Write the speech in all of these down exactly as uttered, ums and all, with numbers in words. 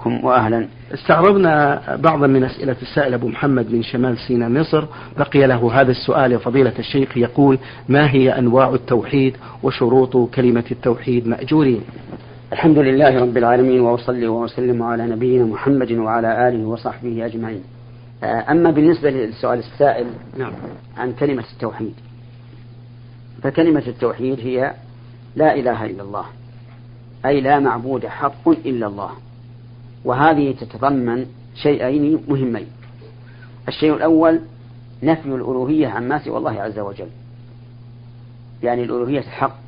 بكم وأهلا. استعرضنا بعضا من أسئلة السائل أبو محمد من شمال سيناء مصر، بقي له هذا السؤال يا فضيلة الشيخ، يقول: ما هي أنواع التوحيد وشروط كلمة التوحيد مأجورين؟ الحمد لله رب العالمين، وأصلي وأسلم على نبينا محمد وعلى آله وصحبه أجمعين. أما بالنسبة للسؤال السائل نعم. عن كلمة التوحيد، فكلمة التوحيد هي لا إله إلا الله، أي لا معبود حق إلا الله. وهذه تتضمن شيئين مهمين. الشيء الأول نفي الألوهية عما سوى الله عز وجل، يعني الألوهية الحق،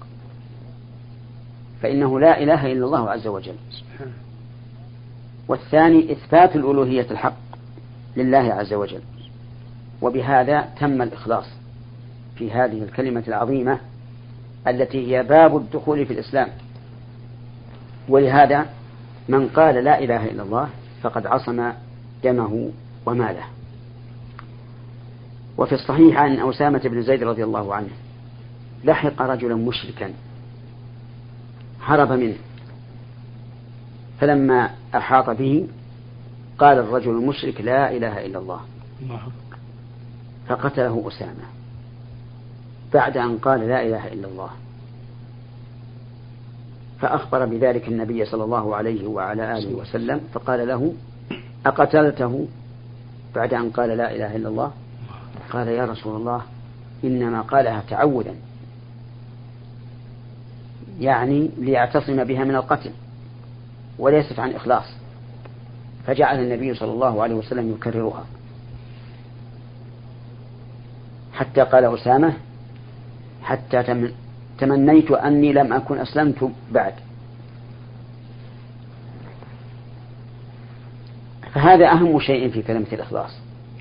فإنه لا إله إلا الله عز وجل. والثاني إثبات الألوهية الحق لله عز وجل، وبهذا تم الإخلاص في هذه الكلمة العظيمة التي هي باب الدخول في الإسلام. ولهذا من قال لا إله إلا الله فقد عصم دمه وماله. وفي الصحيح عن أسامة بن زيد رضي الله عنه لحق رجلا مشركا هرب منه، فلما أحاط به قال الرجل المشرك لا إله إلا الله، فقتله أسامة بعد أن قال لا إله إلا الله. فأخبر بذلك النبي صلى الله عليه وعلى آله وسلم، فقال له: أقتلته بعد أن قال لا إله إلا الله؟ قال: يا رسول الله، إنما قالها تعودا، يعني ليعتصم بها من القتل وليست عن إخلاص. فجعل النبي صلى الله عليه وسلم يكررها حتى قال أسامة: حتى تمنيت أني لم أكن أسلمت بعد. فهذا أهم شيء في كلمة الإخلاص.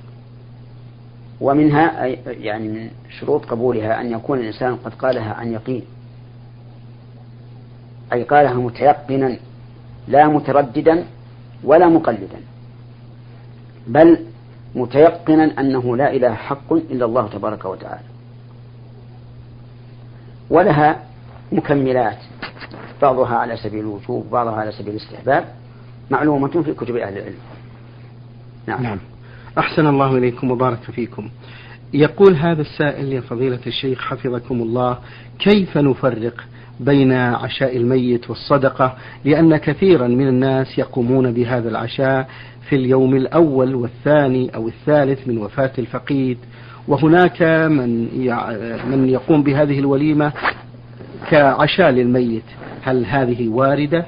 ومنها يعني من شروط قبولها أن يكون الإنسان قد قالها عن يقين، أي قالها متيقنا لا مترددا ولا مقلدا، بل متيقنا أنه لا إله حق إلا الله تبارك وتعالى. ولها مكملات، بعضها على سبيل الوجوب، بعضها على سبيل الاستحباب، معلومة في كتب أهل العلم. نعم. نعم. أحسن الله إليكم وبارك فيكم. يقول هذا السائل: يا فضيلة الشيخ حفظكم الله، كيف نفرق بين عشاء الميت والصدقة؟ لأن كثيرا من الناس يقومون بهذا العشاء في اليوم الأول والثاني أو الثالث من وفاة الفقيد، وهناك من من يقوم بهذه الوليمة كعشاء للميت. هل هذه واردة؟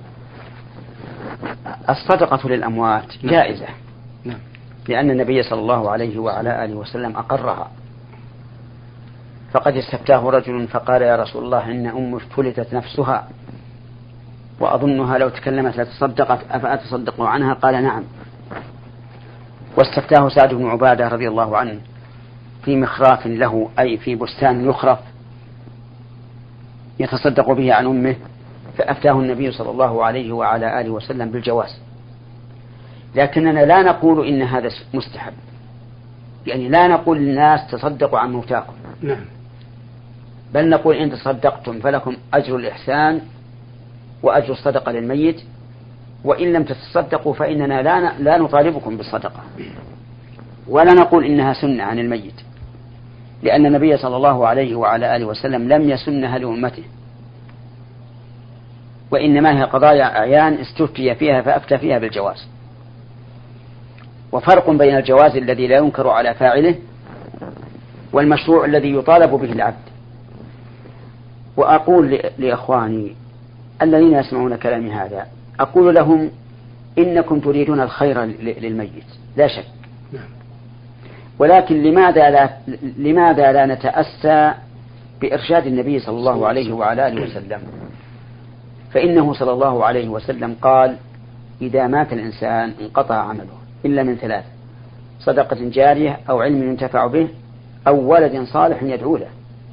الصدقة للأموات جائزة، نعم، لأن النبي صلى الله عليه وعلى آله وسلم أقرها. فقد استفتاه رجل فقال: يا رسول الله، إن أم فلتت نفسها وأظنها لو تكلمت لتصدقت، أفأتصدق عنها؟ قال: نعم. واستفتاه سعد بن عبادة رضي الله عنه في مخراف له، أي في بستان يخرف يتصدق به عن أمه، فأفتاه النبي صلى الله عليه وعلى آله وسلم بالجواز. لكننا لا نقول إن هذا مستحب، يعني لا نقول للناس تصدقوا عن موتاكم، نعم، بل نقول إن تصدقتم فلكم أجر الإحسان وأجر الصدقة للميت، وإن لم تتصدقوا فإننا لا لا نطالبكم بالصدقة، ولا نقول إنها سنة عن الميت، لأن النبي صلى الله عليه وعلى آله وسلم لم يسنها لأمته، وإنما هي قضايا أعيان استفتي فيها فأفتى فيها بالجواز. وفرق بين الجواز الذي لا ينكر على فاعله والمشروع الذي يطالب به العبد. وأقول لإخواني الذين يسمعون كلامي هذا، أقول لهم: إنكم تريدون الخير للميت لا شك، ولكن لماذا لا, لماذا لا نتأسى بإرشاد النبي صلى الله عليه وعلى آله وسلم؟ فإنه صلى الله عليه وسلم قال: إذا مات الإنسان انقطع عمله إلا من ثلاث: صدقة جارية أو علم ينتفع به أو ولد صالح يدعو له.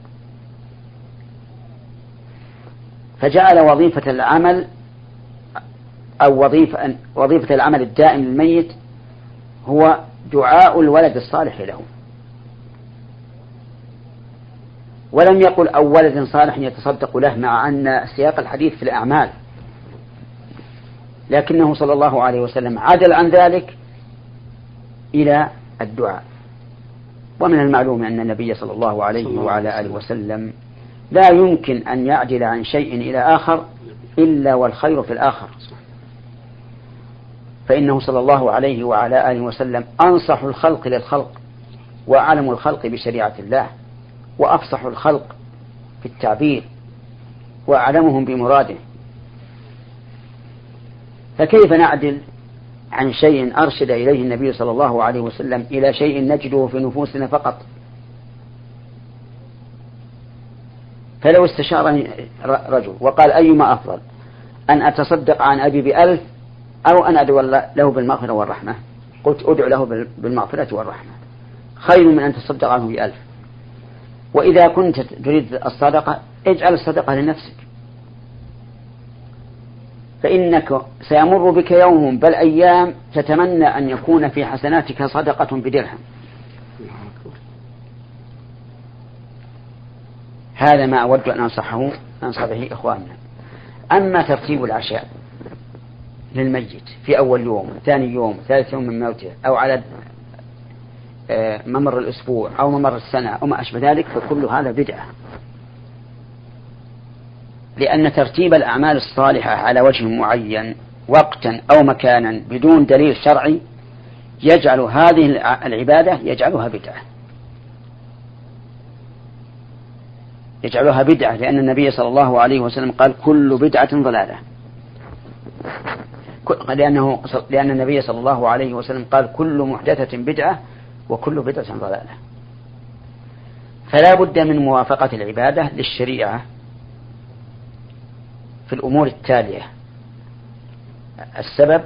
فجعل وظيفة العمل أو وظيفة, وظيفة العمل الدائم للميت هو دعاء الولد الصالح له، ولم يقل أو ولد صالح يتصدق له، مع أن سياق الحديث في الأعمال، لكنه صلى الله عليه وسلم عدل عن ذلك إلى الدعاء. ومن المعلوم أن النبي صلى الله عليه وعلى آله وسلم لا يمكن أن يعدل عن شيء إلى آخر إلا والخير في الآخر، فإنه صلى الله عليه وعلى آله وسلم أنصح الخلق للخلق، وأعلم الخلق بشريعة الله، وأفصح الخلق في التعبير، وأعلمهم بمراده. فكيف نعدل عن شيء أرشد إليه النبي صلى الله عليه وسلم إلى شيء نجده في نفوسنا فقط؟ فلو استشارني رجل وقال أيما أفضل، أن أتصدق عن أبي بألف أو أن أدعو له بالمغفرة والرحمة، قلت أدعو له بالمغفرة والرحمة خير من أن تصدق عنه بألف. وإذا كنت تريد الصدقة اجعل الصدقة لنفسك، فإنك سيمر بك يوم بل أيام تتمنى أن يكون في حسناتك صدقة بدرهم. هذا ما أود أن أنصحه أنصح به إخواننا. أما ترتيب العشاء للميت في أول يوم، ثاني يوم، ثالث يوم من موته، أو على ممر الأسبوع أو ممر السنة أو ما أشبه ذلك، فكل هذا بدعة، لأن ترتيب الأعمال الصالحة على وجه معين وقتا أو مكانا بدون دليل شرعي يجعل هذه العبادة يجعلها بدعة يجعلها بدعة لأن النبي صلى الله عليه وسلم قال كل بدعة ضلالة، لأنه لأن النبي صلى الله عليه وسلم قال كل محدثة بدعة وكل بدعة ضلالة. فلا بد من موافقة العبادة للشريعة في الأمور التالية: السبب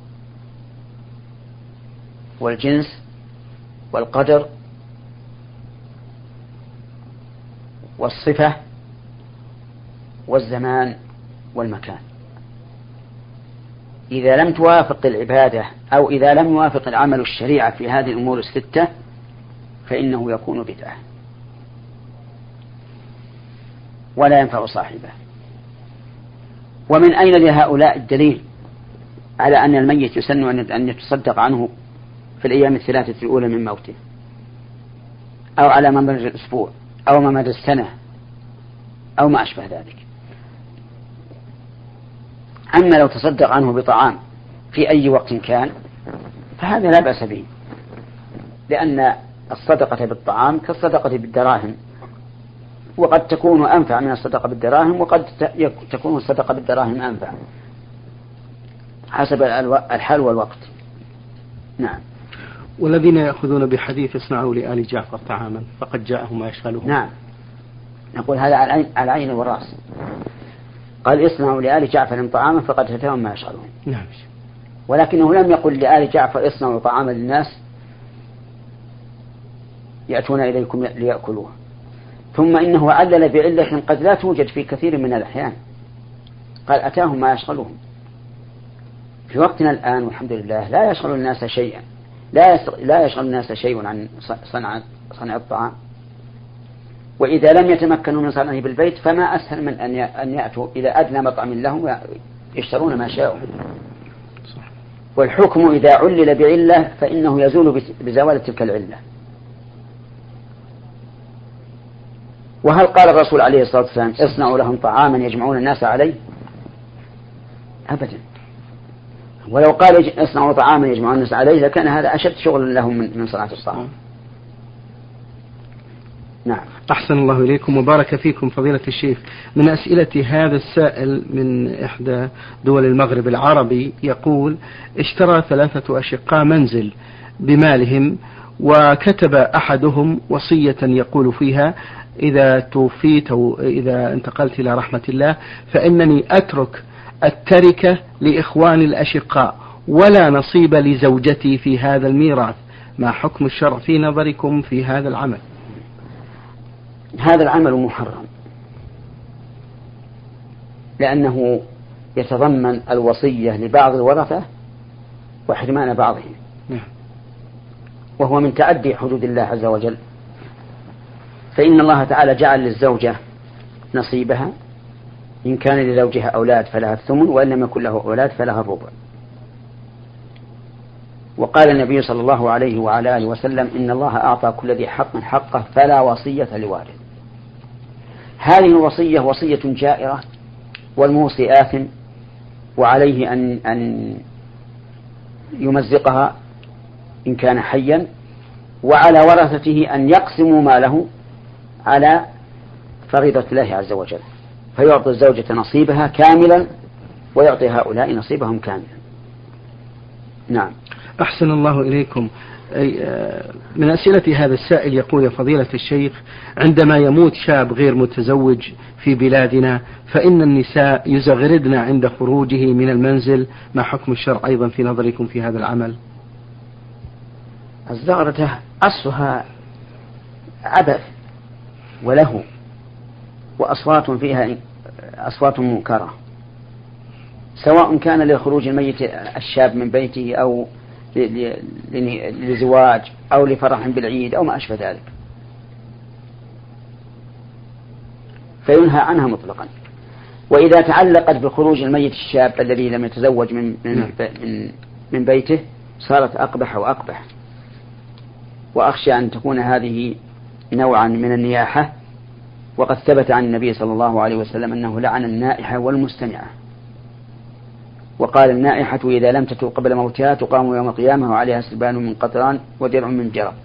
والجنس والقدر والصفة والزمان والمكان. إذا لم توافق العبادة أو إذا لم يوافق العمل الشريعة في هذه الأمور الستة فإنه يكون بدعة ولا ينفع صاحبه. ومن أين لهؤلاء الدليل على أن الميت يسن أن يتصدق عنه في الأيام الثلاثة الأولى من موته، أو على ممر الأسبوع أو ممر السنة أو ما أشبه ذلك؟ أما لو تصدق عنه بطعام في أي وقت كان فهذا لا بأس به، لأن الصدقة بالطعام كالصدقة بالدراهم، وقد تكون أنفع من الصدقة بالدراهم وقد تكون الصدقة بالدراهم أنفع حسب الحال والوقت. نعم. والذين يأخذون بحديث اصنعوا لآل جعفر طعاما فقد جاءهم ما يشغلهم. نعم، نقول هذا على العين والرأس. قال اصنعوا لآل جعفر طعاما فقد أتاهم ما يشغلهم. نعم. ولكنه لم يقل لآل جعفر اصنعوا طعاما للناس يأتون إليكم ليأكلوه. ثم إنه علل بعلة قد لا توجد في كثير من الأحيان، قال أتاهم ما يشغلهم. في وقتنا الآن والحمد لله لا يشغل الناس شيئا لا لا يشغل الناس شيء عن صنع صنع الطعام، وإذا لم يتمكنوا من صنعه بالبيت فما أسهل من أن يأتوا إلى أدنى مطعم لهم يشترون ما شاءوا. والحكم إذا علل بعلة فإنه يزول بزوال تلك العلة. وهل قال الرسول عليه الصلاة والسلام اصنعوا لهم طعاما يجمعون الناس عليه؟ أبدا. ولو قال اصنعوا طعاما يجمعون الناس عليه لكان هذا أشد شغل لهم من صناعة الطعام. نعم. أحسن الله إليكم وبارك فيكم فضيلة الشيخ. من أسئلة هذا السائل من إحدى دول المغرب العربي يقول: اشترى ثلاثة أشقاء منزل بمالهم، وكتب أحدهم وصية يقول فيها: إذا توفيت أو إذا انتقلت إلى رحمة الله فإنني أترك التركة لإخواني الأشقاء ولا نصيب لزوجتي في هذا الميراث، ما حكم الشرع في نظركم في هذا العمل؟ هذا العمل محرم لأنه يتضمن الوصية لبعض الورثة وحرمان بعضهم، وهو من تعدي حدود الله عز وجل. فإن الله تعالى جعل للزوجة نصيبها إن كان لزوجها أولاد فلها الثمن، وإن لم يكن له أولاد فلها الربع. وقال النبي صلى الله عليه وعلى آله وسلم: إن الله أعطى كل ذي حق حقه فلا وصية لوارث. هذه الوصية وصية جائرة، والموصي آثم، وعليه أن أن يمزقها إن كان حيا، وعلى ورثته أن يقسموا ماله على فريضة الله عز وجل، فيعطي الزوجة نصيبها كاملا ويعطي هؤلاء نصيبهم كاملا. نعم. أحسن الله إليكم. من أسئلة هذا السائل يقول: يا فضيلة الشيخ، عندما يموت شاب غير متزوج في بلادنا فإن النساء يزغردن عند خروجه من المنزل، ما حكم الشرع أيضا في نظركم في هذا العمل؟ الزغرة أصلها عبث وله، وأصوات فيها أصوات منكرة، سواء كان لخروج الميت الشاب من بيته أو لزواج أو لفرح بالعيد أو ما أشبه ذلك، فينهى عنها مطلقا. وإذا تعلقت بخروج الميت الشاب الذي لم يتزوج من من من بيته صارت أقبح وأقبح. وأخشى أن تكون هذه نوعا من النياحة، وقد ثبت عن النبي صلى الله عليه وسلم أنه لعن النائحة والمستمعة، وقال: النائحة إذا لم تتوب قبل موتها تقام يوم القيامة وعليها سربان من قطران ودرع من جرب.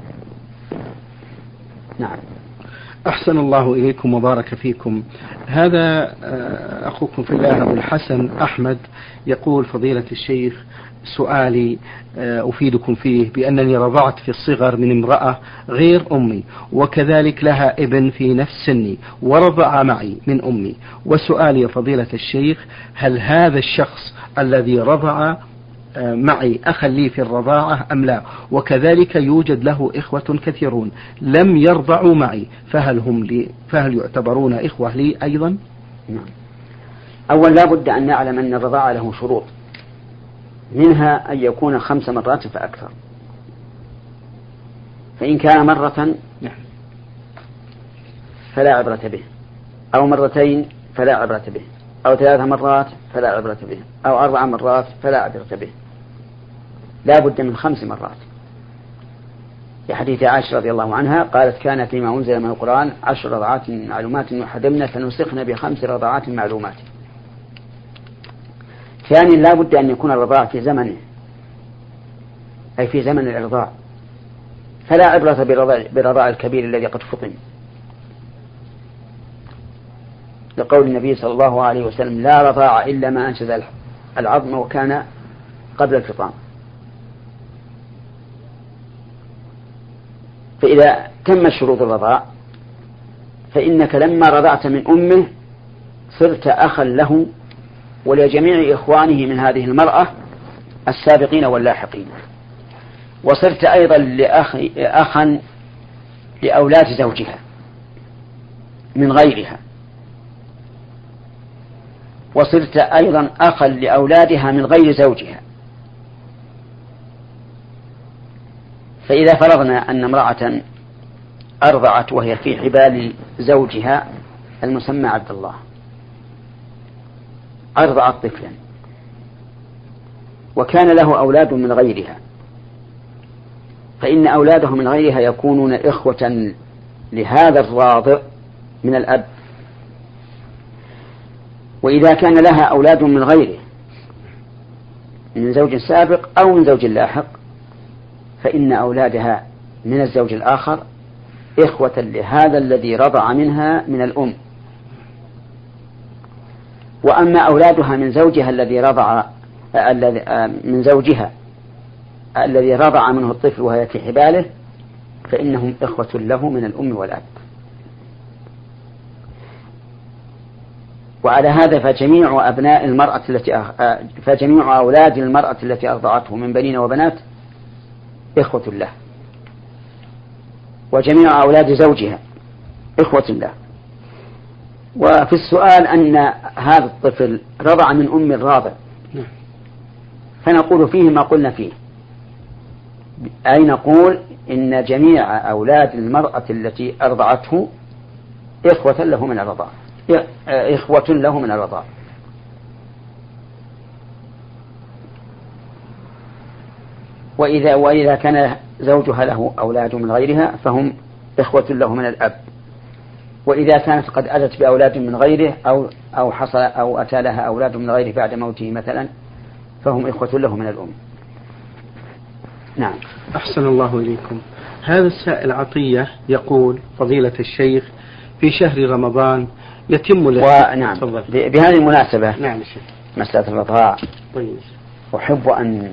نعم. أحسن الله إليكم وبارك فيكم. هذا أخوكم في الله أبو الحسن أحمد يقول: فضيلة الشيخ، سؤالي أفيدكم فيه بأنني رضعت في الصغر من امرأة غير أمي، وكذلك لها ابن في نفس سني ورضع معي من أمي، وسؤالي يا فضيلة الشيخ: هل هذا الشخص الذي رضع معي أخا لي في الرضاعة أم لا؟ وكذلك يوجد له إخوة كثيرون لم يرضعوا معي، فهل هم لي فهل يعتبرون إخوة لي أيضا؟ نعم. أول لا بد أن نعلم أن الرضاعة له شروط، منها أن يكون خمس مرات فأكثر، فإن كان مرة فلا عبرة به، أو مرتين فلا عبرة به، أو ثلاث مرات فلا عبرة به، أو أربع مرات فلا عبرة به. لا بد من خمس مرات، لحديث عائشة رضي الله عنها قالت: كان فيما أنزل من القرآن عشر رضعات معلومات يحرمن فنسخن بخمس رضعات معلومات. ثانيا لا بد أن يكون الرضاع في زمنه، أي في زمن الإرضاع، فلا عبرة برضاع الكبير الذي قد فطن، لقول النبي صلى الله عليه وسلم: لا رضاع إلا ما أنشز العظم وكان قبل الفطام. فإذا تم شروط الرضاع فإنك لما رضعت من أمه صرت أخا له ولجميع إخوانه من هذه المرأة السابقين واللاحقين، وصرت أيضا لأخ أخا لأولاد زوجها من غيرها، وصرت أيضا أخا لأولادها من غير زوجها. فإذا فرضنا أن امرأة أرضعت وهي في حبال زوجها المسمى عبد الله، أرضعت طفلا وكان له أولاد من غيرها، فإن أولاده من غيرها يكونون إخوة لهذا الراضع من الأب. وإذا كان لها أولاد من غيره من زوج سابق أو من زوج لاحق فإن أولادها من الزوج الآخر إخوة لهذا الذي رضع منها من الأم. وأما أولادها من زوجها الذي رضع من زوجها الذي رضع منه الطفل وهي في حباله فإنهم إخوة له من الأم والأب. وعلى هذا فجميع أبناء المرأة التي أخ... فجميع أولاد المرأة التي أرضعته من بنين وبنات إخوة له، وجميع أولاد زوجها إخوة له. وفي السؤال أن هذا الطفل رضع من أم الراضع فنقول فيه ما قلنا فيه، أي نقول إن جميع أولاد المرأة التي أرضعته إخوة له من الرضاع. إخوة له من الرضاع. وإذا, وإذا كان زوجها له أولاد من غيرها فهم إخوة له من الأب. وإذا كانت قد أتت بأولاد من غيره أو أو حصل أو أتى لها أولاد من غيره بعد موته مثلا فهم إخوة له من الأم. نعم. أحسن الله إليكم. هذا السائل عطية يقول: فضيلة الشيخ، في شهر رمضان يتم ونعم بهذه المناسبة نعم مسألة الرضاع. طيب. أحب أن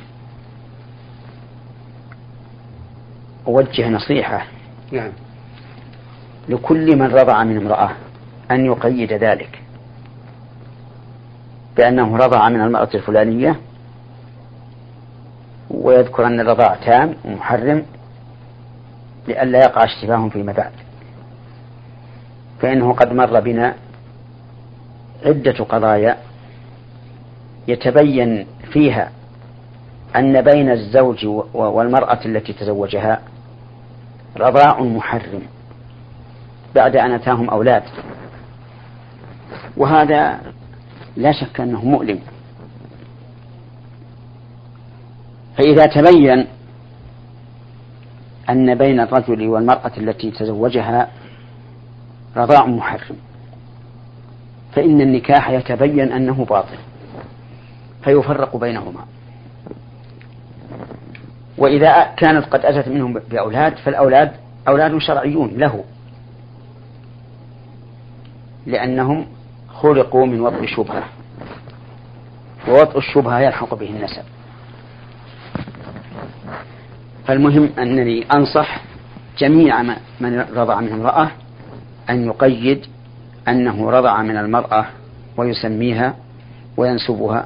أوجه نصيحة نعم. لكل من رضع من امرأة أن يقيد ذلك بأنه رضع من المرأة الفلانية، ويذكر أن الرضاع تام ومحرم لئلا يقع اشتباه فيما بعد. فإنه قد مر بنا عدة قضايا يتبين فيها أن بين الزوج والمرأة التي تزوجها رضاع محرم بعد أن أتاهم أولاد، وهذا لا شك أنه مؤلم. فإذا تبين أن بين الرجل والمرأة التي تزوجها رضاع محرم فإن النكاح يتبين أنه باطل فيفرق بينهما. وإذا كانت قد أتت منهم بأولاد فالأولاد أولاد شرعيون له، لأنهم خلقوا من وطء الشبهة، ووطء الشبهة يلحق به النسب. فالمهم أنني أنصح جميع من رضع من امرأة أن يقيد أنه رضع من المرأة ويسميها وينسبها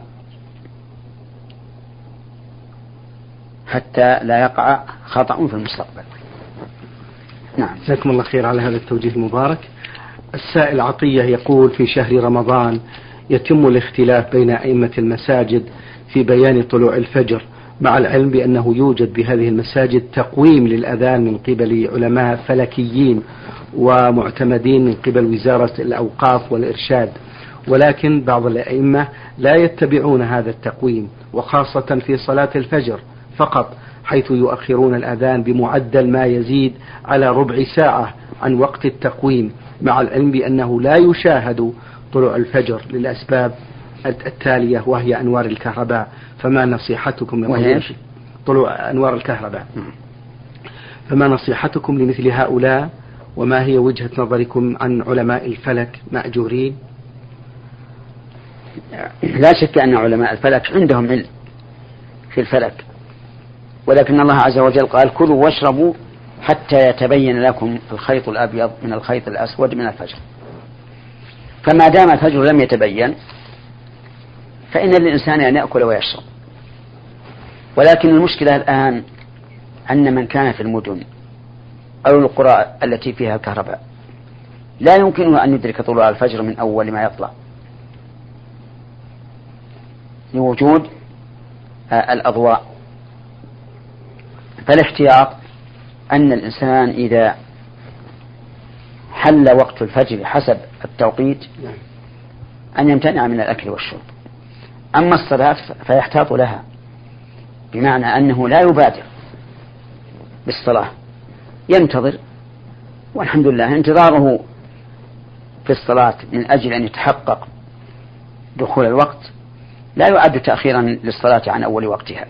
حتى لا يقع خطأ في المستقبل. نعم. جزاكم الله خير على هذا التوجيه المبارك. السائل عطية يقول: في شهر رمضان يتم الاختلاف بين أئمة المساجد في بيان طلوع الفجر، مع العلم بأنه يوجد بهذه المساجد تقويم للأذان من قبل علماء فلكيين ومعتمدين من قبل وزارة الأوقاف والإرشاد، ولكن بعض الأئمة لا يتبعون هذا التقويم، وخاصة في صلاة الفجر فقط، حيث يؤخرون الأذان بمعدل ما يزيد على ربع ساعة عن وقت التقويم، مع العلم بأنه لا يشاهد طلوع الفجر للأسباب التالية وهي أنوار الكهرباء. فما نصيحتكم وهي طلوع أنوار الكهرباء فما نصيحتكم لمثل هؤلاء، وما هي وجهة نظركم عن علماء الفلك مأجورين؟ لا شك أن علماء الفلك عندهم علم في الفلك، ولكن الله عز وجل قال: كلوا واشربوا حتى يتبين لكم الخيط الأبيض من الخيط الأسود من الفجر. فما دام الفجر لم يتبين فإن للإنسان أن يأكل ويشرب. ولكن المشكلة الآن أن من كان في المدن أو القرى التي فيها الكهرباء لا يمكنه أن يدرك طلوع الفجر من أول ما يطلع لوجود الأضواء. فالاحتياط أن الإنسان إذا حل وقت الفجر حسب التوقيت أن يمتنع من الأكل والشرب. أما الصلاة فيحتاط لها، بمعنى أنه لا يبادر بالصلاة، ينتظر، والحمد لله انتظاره في الصلاة من أجل أن يتحقق دخول الوقت لا يعد تأخيرا للصلاة عن أول وقتها.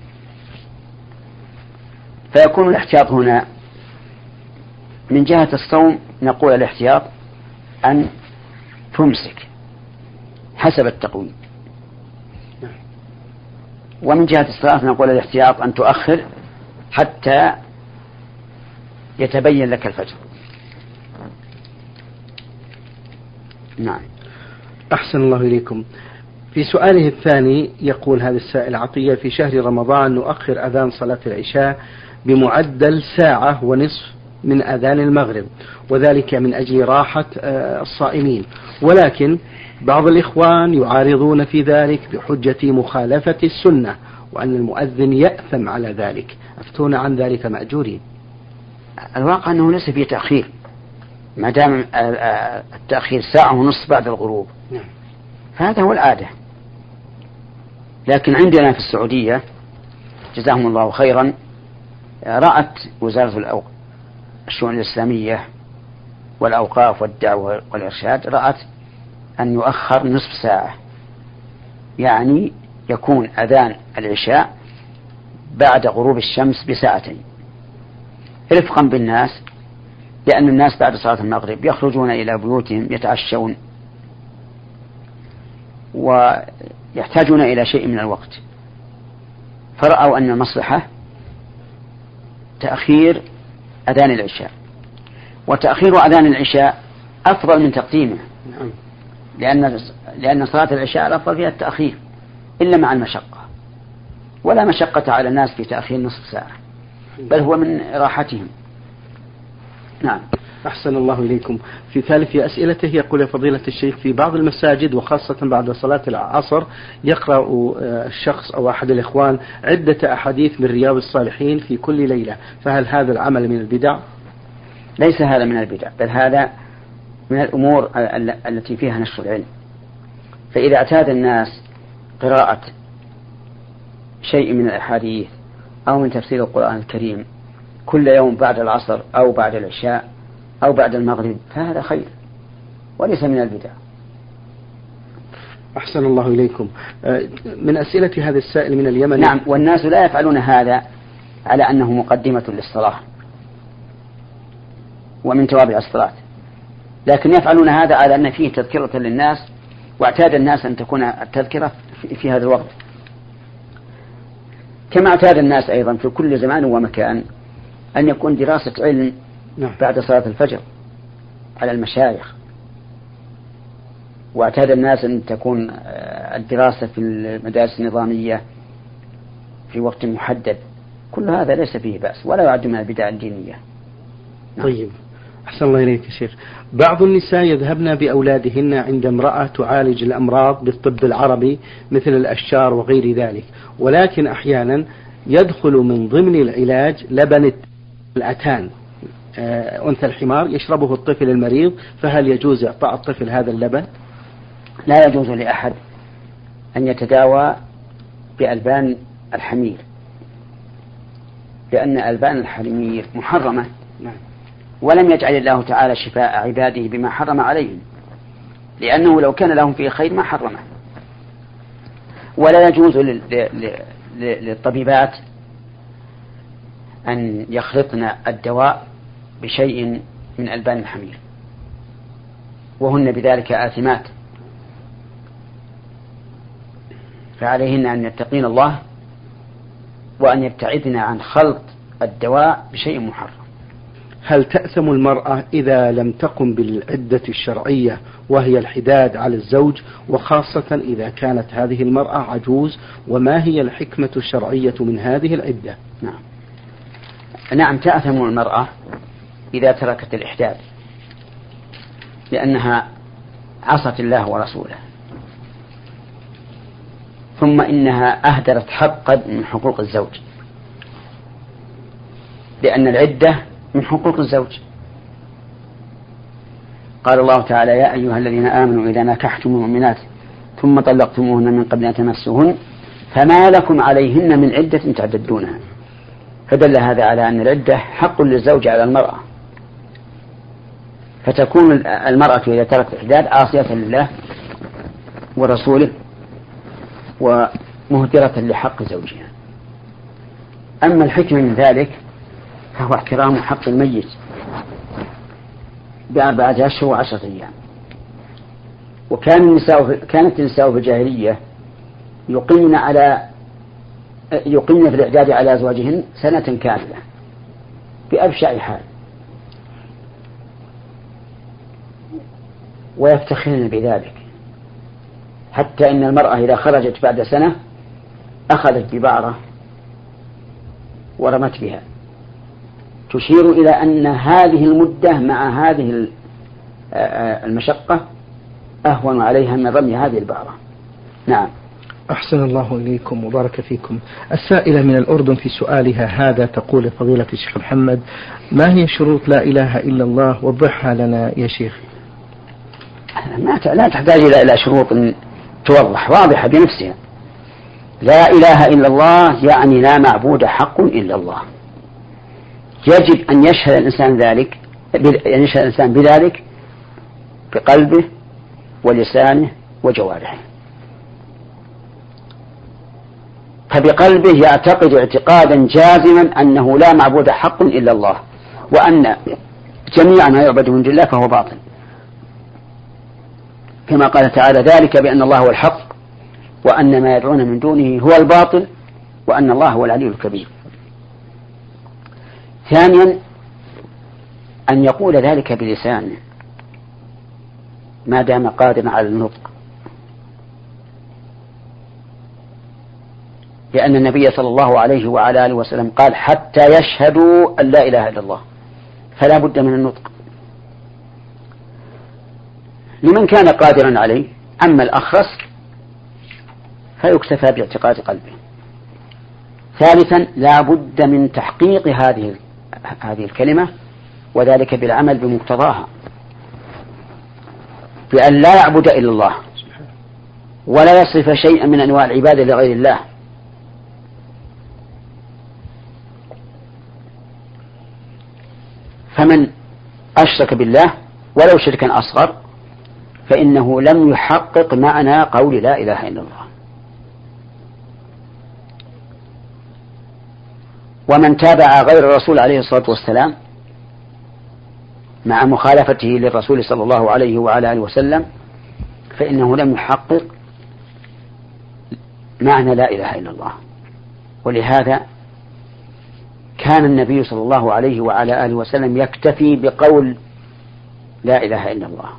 فيكون الاحتياط هنا من جهة الصوم، نقول الاحتياط أن تمسك حسب التقويم، ومن جهة الصلاة نقول الاحتياط أن تؤخر حتى يتبين لك الفجر. نعم. أحسن الله إليكم. في سؤاله الثاني يقول هذا السائل عطية: في شهر رمضان نؤخر أذان صلاة العشاء بمعدل ساعة ونصف من أذان المغرب، وذلك من أجل راحة الصائمين، ولكن بعض الإخوان يعارضون في ذلك بحجة مخالفة السنة وأن المؤذن يأثم على ذلك، أفتون عن ذلك مأجورين. الواقع أنه ليس فيه تأخير، ما دام التأخير ساعة ونصف بعد الغروب فهذا هو العادة. لكن عندنا في السعودية جزاهم الله خيرا رأت وزارة الشؤون الإسلامية والأوقاف والدعوة والإرشاد رأت أن يؤخر نصف ساعة، يعني يكون أذان العشاء بعد غروب الشمس بساعتين رفقا بالناس، لأن الناس بعد صلاة المغرب يخرجون إلى بيوتهم يتعشون ويحتاجون إلى شيء من الوقت، فرأوا أن المصلحة تأخير أذان العشاء، وتأخير أذان العشاء أفضل من تقديمه، لأن لأن صلاة العشاء الأفضل فيها التأخير إلا مع المشقة، ولا مشقة على الناس في تأخير نصف ساعة، بل هو من راحتهم. نعم. أحسن الله إليكم. في ثالث أسئلته يقول يا فضيلة الشيخ: في بعض المساجد وخاصة بعد صلاة العصر يقرأ الشخص أو أحد الإخوان عدة أحاديث من رياض الصالحين في كل ليلة، فهل هذا العمل من البدع؟ ليس هذا من البدع، بل هذا من الأمور التي فيها نشر العلم. فإذا اعتاد الناس قراءة شيء من الأحاديث أو من تفسير القرآن الكريم كل يوم بعد العصر أو بعد العشاء أو بعد المغرب فهذا خير وليس من البدع. أحسن الله إليكم. من أسئلة هذا السائل من اليمن: نعم، والناس لا يفعلون هذا على أنه مقدمة للصلاة ومن توابع الصلاة، لكن يفعلون هذا على أن فيه تذكرة للناس، واعتاد الناس أن تكون التذكرة في هذا الوقت، كما اعتاد الناس أيضا في كل زمان ومكان أن يكون دراسة علم بعد صلاة الفجر على المشايخ، واعتاد الناس أن تكون الدراسة في المدارس النظامية في وقت محدد. كل هذا ليس فيه بأس ولا يعد من البدع الدينية. طيب، أحسن الله إليك شيخ. بعض النساء يذهبن بأولادهن عند امرأة تعالج الأمراض بالطب العربي مثل الأشجار وغير ذلك، ولكن أحيانا يدخل من ضمن العلاج لبن الأتان آه أنثى الحمار يشربه الطفل المريض، فهل يجوز إعطاء الطفل هذا اللبن؟ لا يجوز لأحد أن يتداوى بألبان الحمير، لأن ألبان الحمير محرمة، ولم يجعل الله تعالى شفاء عباده بما حرم عليهم، لأنه لو كان لهم فيه خير ما حرمه. ولا يجوز للطبيبات أن يخلطن الدواء بشيء من ألبان الحمير، وهن بذلك آثمات، فعليهن أن يتقين الله وأن يبتعدن عن خلط الدواء بشيء محرم. هل تأثم المرأة إذا لم تقم بالعدة الشرعية وهي الحداد على الزوج، وخاصة إذا كانت هذه المرأة عجوز؟ وما هي الحكمة الشرعية من هذه العدة؟ نعم نعم تأثم المرأة إذا تركت الإحداد، لأنها عصت الله ورسوله، ثم إنها أهدرت حقا من حقوق الزوج، لأن العدة من حقوق الزوج. قال الله تعالى: يا أيها الذين آمنوا إذا نكحتم المؤمنات ثم طلقتموهن من قبل أن تمسوهن فما لكم عليهن من عدة تعتدونها. فدل هذا على أن العدة حق للزوج على المرأة، فتكون المرأة إذا تركت الإحداد عاصية لله ورسوله ومهدرة لحق زوجها. أما الحكمة من ذلك فهو احترام حق الميت بأربعة أشهر وعشرة أيام. وكان النساء كانت النساء في الجاهلية يقيمن على يقيمن في الإعداد على أزواجهن سنة كاملة بأبشع حال، ويفتخرن بذلك، حتى إن المرأة إذا خرجت بعد سنة أخذت ببعرة ورمت بها، تشير إلى أن هذه المدة مع هذه المشقة أهون عليها من رمي هذه البعرة. نعم. أحسن الله إليكم وبارك فيكم. السائلة من الأردن في سؤالها هذا تقول: فضيلة الشيخ محمد، ما هي شروط لا إله إلا الله؟ وضحها لنا يا شيخ. ما لا تحتاج إلى شروط توضح، واضحة بنفسها. لا إله إلا الله يعني لا معبود حق إلا الله. يجب أن يشهد الإنسان ذلك أن يشهد الإنسان بذلك بقلبه ولسانه وجوارحه. فبقلبه يعتقد اعتقادا جازما أنه لا معبود حق إلا الله، وأن جميع ما يعبد من دون الله فهو باطل، كما قال تعالى: ذلك بأن الله هو الحق وأن ما يدعون من دونه هو الباطل وأن الله هو العلي الكبير. ثانيا أن يقول ذلك بلسانه ما دام قادرا على النطق، لأن النبي صلى الله عليه وعلى آله وسلم قال: حتى يشهدوا أن لا إله إلا الله، فلا بد من النطق لمن كان قادرا عليه. أما الأخرس فيكتفى باعتقاد قلبه. ثالثا لا بد من تحقيق هذه هذه الكلمة، وذلك بالعمل بمقتضاها، بأن لا يعبد إلا الله ولا يصرف شيئا من أنواع العبادة لغير الله. فمن أشرك بالله ولو شركا أصغر فإنه لم يحقق معنى قول لا إله إلا الله. ومن تابع غير الرسول عليه الصلاة والسلام مع مخالفته للرسول صلى الله عليه وعلى آله وسلم فإنه لم يحقق معنى لا إله إلا الله. ولهذا كان النبي صلى الله عليه وعلى آله وسلم يكتفي بقول لا إله إلا الله،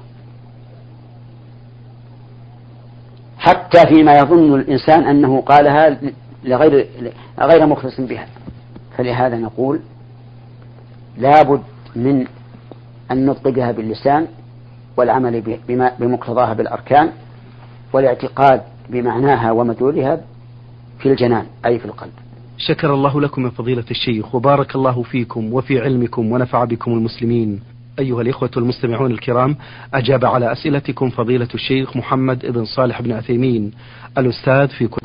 حتى فيما يظن الإنسان أنه قالها لغير غير مخلص بها. فلهذا نقول لا بد من النطق بها باللسان، والعمل بمقتضاها بالأركان، والاعتقاد بمعناها ومدلولها في الجنان أي في القلب. شكر الله لكم يا فضيلة الشيخ، وبارك الله فيكم وفي علمكم ونفع بكم المسلمين. أيها الإخوة المستمعون الكرام، أجاب على أسئلتكم فضيلة الشيخ محمد بن صالح بن عثيمين الأستاذ في